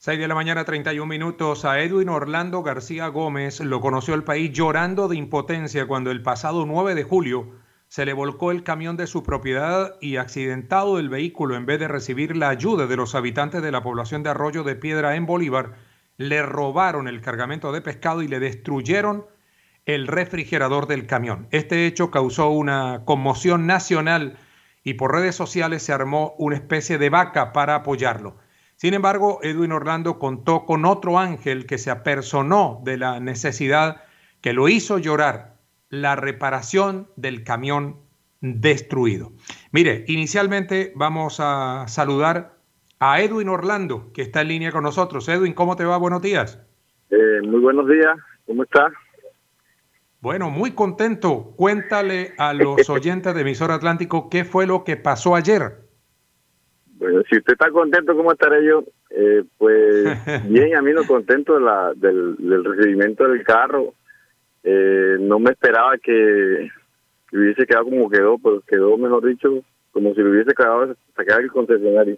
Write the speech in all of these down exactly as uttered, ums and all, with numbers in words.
Seis de la mañana, treinta y un minutos. A Edwin Orlando García Gómez lo conoció el país llorando de impotencia cuando el pasado nueve de julio se le volcó el camión de su propiedad y, accidentado el vehículo, en vez de recibir la ayuda de los habitantes de la población de Arroyo de Piedra en Bolívar, le robaron el cargamento de pescado y le destruyeron el refrigerador del camión. Este hecho causó una conmoción nacional y por redes sociales se armó una especie de vaca para apoyarlo. Sin embargo, Edwin Orlando contó con otro ángel que se apersonó de la necesidad, que lo hizo llorar: la reparación del camión destruido. Mire, inicialmente vamos a saludar a Edwin Orlando, que está en línea con nosotros. Edwin, ¿cómo te va? Buenos días. Eh, muy buenos días, ¿cómo está? Bueno, muy contento. Cuéntale a los oyentes de Emisora Atlántico qué fue lo que pasó ayer. Bueno, si usted está contento, ¿cómo estaré yo? Eh, pues bien, a mí no contento de la, del, del recibimiento del carro. Eh, no me esperaba que, que hubiese quedado como quedó, pero quedó, mejor dicho, como si lo hubiese quedado sacar el concesionario.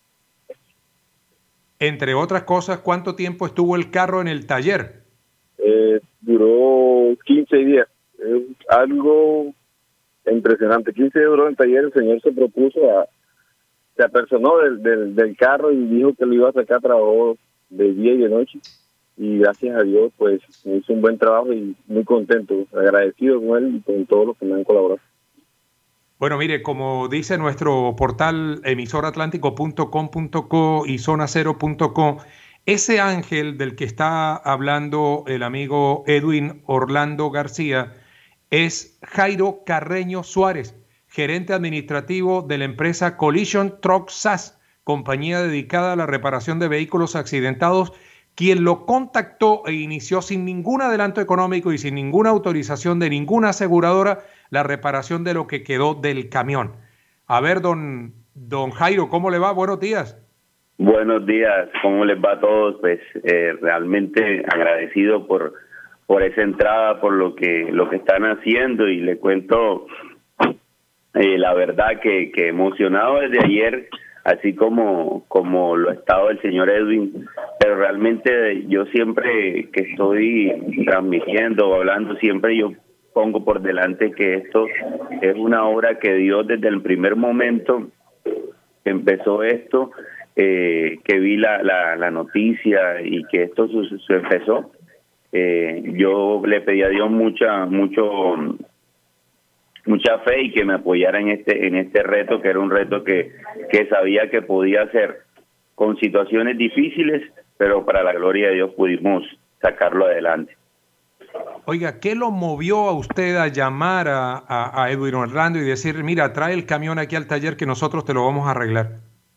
Entre otras cosas, ¿cuánto tiempo estuvo el carro en el taller? Eh, duró quince días. Es algo impresionante. quince días duró en el taller. El señor se propuso a se apersonó del, del, del carro y dijo que lo iba a sacar. Trabajó de día y de noche y gracias a Dios pues hizo un buen trabajo y muy contento, agradecido con él y con todos los que me han colaborado. Bueno, mire, como dice nuestro portal emisora atlántico punto com punto co y zona cero punto co, ese ángel del que está hablando el amigo Edwin Orlando García es Jairo Carreño Suárez, gerente administrativo de la empresa Collision Truck S A S, compañía dedicada a la reparación de vehículos accidentados, quien lo contactó e inició sin ningún adelanto económico y sin ninguna autorización de ninguna aseguradora la reparación de lo que quedó del camión. A ver, don, don Jairo, ¿cómo le va? Buenos días. Buenos días, ¿cómo les va a todos? Pues eh, realmente agradecido por por esa entrada, por lo que lo que están haciendo, y le cuento eh, la verdad que, que emocionado desde ayer, así como como lo ha estado el señor Edwin, pero realmente yo siempre que estoy transmitiendo o hablando, siempre yo pongo por delante que esto es una obra que Dios desde el primer momento que empezó esto, eh, que vi la, la, la noticia y que esto se, se empezó, eh, yo le pedí a Dios mucha mucho mucha fe y que me apoyara en este en este reto, que era un reto que, que sabía que podía hacer con situaciones difíciles, pero para la gloria de Dios pudimos sacarlo adelante. Oiga, ¿qué lo movió a usted a llamar a, a, a Edwin Orlando y decir, mira, trae el camión aquí al taller que nosotros te lo vamos a arreglar?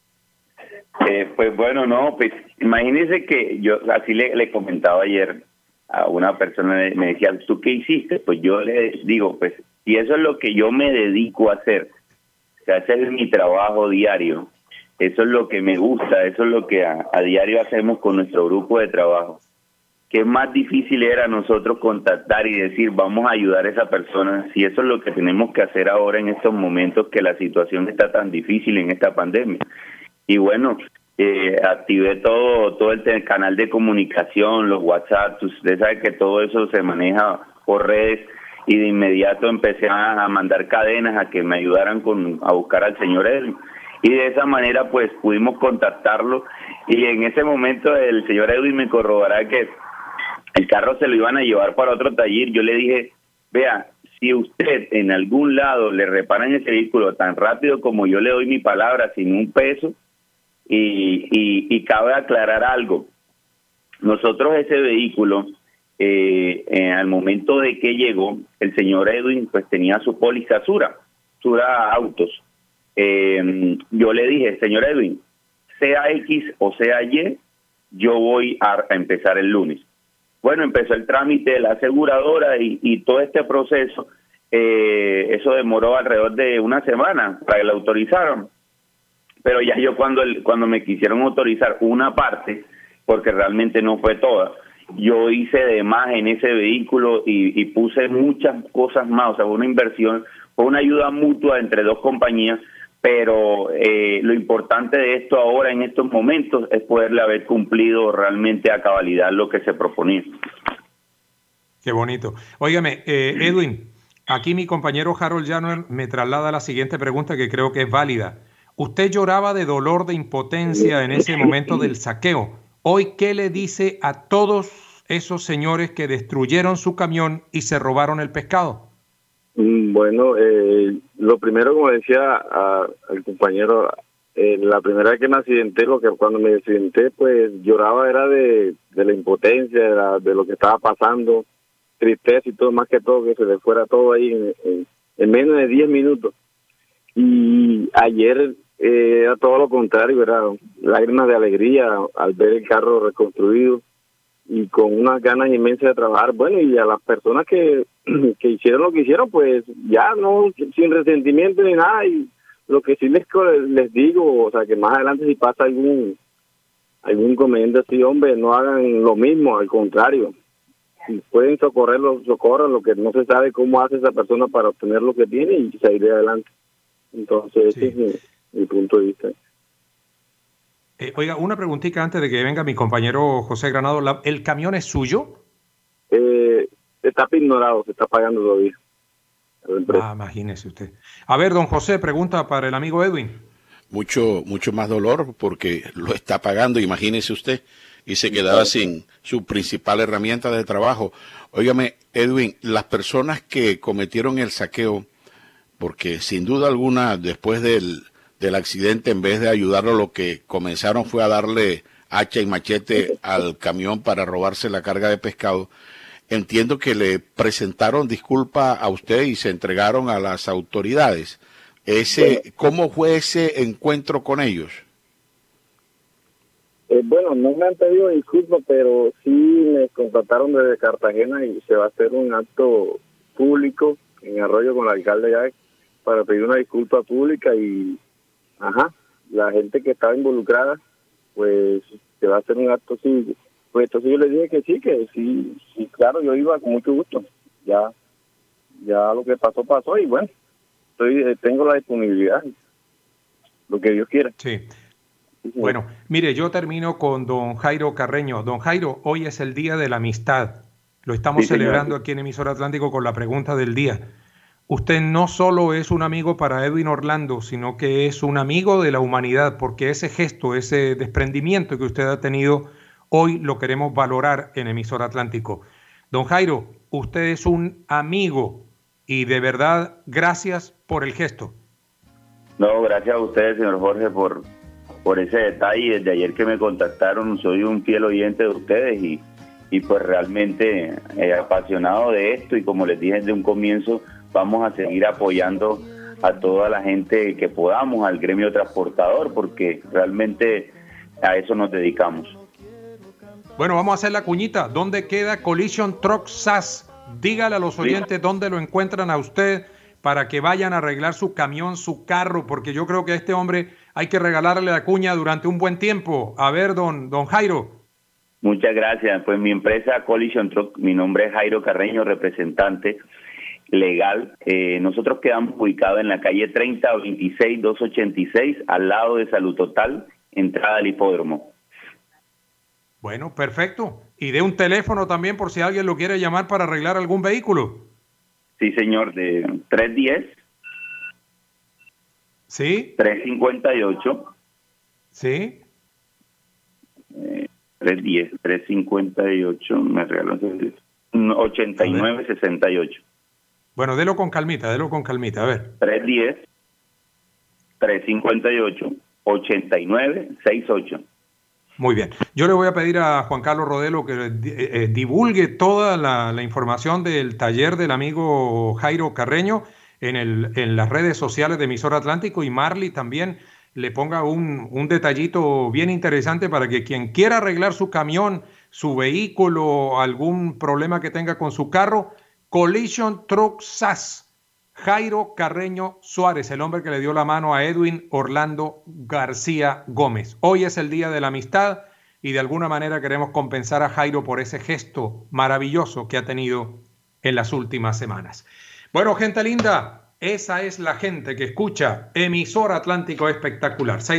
Eh, pues bueno, no, pues imagínese que yo así le, le comentaba ayer a una persona, me decía, ¿tú qué hiciste? Pues yo le digo, pues si eso es lo que yo me dedico a hacer, o sea, ese es mi trabajo diario, eso es lo que me gusta, eso es lo que a, a diario hacemos con nuestro grupo de trabajo. ¿Qué más difícil era nosotros contactar y decir, vamos a ayudar a esa persona? Si eso es lo que tenemos que hacer ahora en estos momentos que la situación está tan difícil en esta pandemia. Y bueno, eh, activé todo todo el canal de comunicación, los WhatsApp, usted sabe que todo eso se maneja por redes, y de inmediato empecé a, a mandar cadenas a que me ayudaran con a buscar al señor Edwin. Y de esa manera pues pudimos contactarlo, y en ese momento el señor Edwin me corroboraba que el carro se lo iban a llevar para otro taller. Yo le dije, vea, si usted en algún lado le reparan ese vehículo tan rápido como yo le doy mi palabra, sin un peso, y, y, y cabe aclarar algo, nosotros ese vehículo, eh, eh, al momento de que llegó, el señor Edwin pues tenía su póliza Sura, Sura Autos. Eh, yo le dije, señor Edwin, sea X o sea Y, yo voy a, a empezar el lunes. Bueno, empezó el trámite de la aseguradora y, y todo este proceso, eh, eso demoró alrededor de una semana para que lo autorizaran. Pero ya yo cuando el, cuando me quisieron autorizar una parte, porque realmente no fue toda, yo hice de más en ese vehículo y, y puse muchas cosas más, o sea, una inversión, fue una ayuda mutua entre dos compañías pero eh, lo importante de esto ahora, en estos momentos, es poderle haber cumplido realmente a cabalidad lo que se proponía. Qué bonito. Óigame, eh, Edwin, aquí mi compañero Harold Llaner me traslada la siguiente pregunta que creo que es válida. Usted lloraba de dolor, de impotencia en ese momento del saqueo. Hoy, ¿qué le dice a todos esos señores que destruyeron su camión y se robaron el pescado? Bueno, eh, lo primero, como decía a, al compañero, eh, la primera vez que me accidenté, lo que cuando me accidenté, pues lloraba era de, de la impotencia, de, la, de lo que estaba pasando, tristeza y todo, más que todo, que se le fuera todo ahí en, en, en menos de diez minutos. Y ayer eh, era todo lo contrario, era lágrimas de alegría al ver el carro reconstruido y con unas ganas inmensas de trabajar. Bueno, y a las personas que, que hicieron lo que hicieron, pues ya no, sin resentimiento ni nada. Y lo que sí les les digo, o sea, que más adelante si pasa algún algún inconveniente así, hombre, no hagan lo mismo, al contrario. Si pueden socorrerlo, socorran, lo que no se sabe cómo hace esa persona para obtener lo que tiene y salir adelante. Entonces, sí. Ese es mi, mi punto de vista. Eh, oiga, una preguntita antes de que venga mi compañero José Granado. ¿La, ¿El camión es suyo? Eh, está ignorado, se está pagando todavía. Ah, imagínese usted. A ver, don José, pregunta para el amigo Edwin. Mucho, mucho más dolor porque lo está pagando, imagínese usted, y se quedaba sin su principal herramienta de trabajo. Óigame, Edwin, las personas que cometieron el saqueo, porque sin duda alguna, después del, del accidente, en vez de ayudarlo, lo que comenzaron fue a darle hacha y machete al camión para robarse la carga de pescado. Entiendo que le presentaron disculpa a usted y se entregaron a las autoridades. Ese, ¿cómo fue ese encuentro con ellos? Eh, bueno, no me han pedido disculpas, pero sí me contactaron desde Cartagena y se va a hacer un acto público en Arroyo con el alcalde ya para pedir una disculpa pública y, ajá, la gente que estaba involucrada, pues se va a hacer un acto así. Pues entonces yo le dije que sí, que sí, sí, claro, yo iba con mucho gusto. Ya, ya lo que pasó, pasó y bueno, estoy, tengo la disponibilidad, lo que Dios quiera. Sí. Bueno, mire, yo termino con don Jairo Carreño. Don Jairo, hoy es el Día de la Amistad. Lo estamos sí, celebrando señor. Aquí en Emisora Atlántico con la pregunta del día. Usted no solo es un amigo para Edwin Orlando, sino que es un amigo de la humanidad, porque ese gesto, ese desprendimiento que usted ha tenido, hoy lo queremos valorar en Emisora Atlántico. Don Jairo, usted es un amigo y de verdad, gracias por el gesto. No, gracias a ustedes, señor Jorge, por... por ese detalle. Desde ayer que me contactaron, soy un fiel oyente de ustedes y, y pues realmente eh, apasionado de esto, y como les dije desde un comienzo, vamos a seguir apoyando a toda la gente que podamos, al gremio transportador, porque realmente a eso nos dedicamos. Bueno, vamos a hacer la cuñita. ¿Dónde queda Collision Truck S A S? Dígale a los oyentes sí. dónde lo encuentran a usted para que vayan a arreglar su camión, su carro, porque yo creo que a este hombre hay que regalarle la cuña durante un buen tiempo. A ver, don, don Jairo. Muchas gracias. Pues mi empresa Collision Truck, mi nombre es Jairo Carreño, representante legal. Eh, nosotros quedamos ubicados en la calle treinta veintiséis doscientos ochenta y seis, al lado de Salud Total, entrada al hipódromo. Bueno, perfecto. Y de un teléfono también por si alguien lo quiere llamar para arreglar algún vehículo. Sí, señor, de tres diez. Sí. tres cincuenta y ocho. Sí. Eh, tres diez, tres cincuenta y ocho, me regaló ochenta y nueve sesenta y ocho. Bueno, délo con calmita, délo con calmita, a ver. tres diez, tres cincuenta y ocho, ochenta y nueve sesenta y ocho. Muy bien. Yo le voy a pedir a Juan Carlos Rodelo que eh, eh, divulgue toda la, la información del taller del amigo Jairo Carreño en, el, en las redes sociales de Emisora Atlántico, y Marley también le ponga un, un detallito bien interesante para que quien quiera arreglar su camión, su vehículo, algún problema que tenga con su carro, Collision Truck S A S. Jairo Carreño Suárez, el hombre que le dio la mano a Edwin Orlando García Gómez. Hoy es el Día de la Amistad y de alguna manera queremos compensar a Jairo por ese gesto maravilloso que ha tenido en las últimas semanas. Bueno, gente linda, Esa es la gente que escucha Emisora Atlántico Espectacular.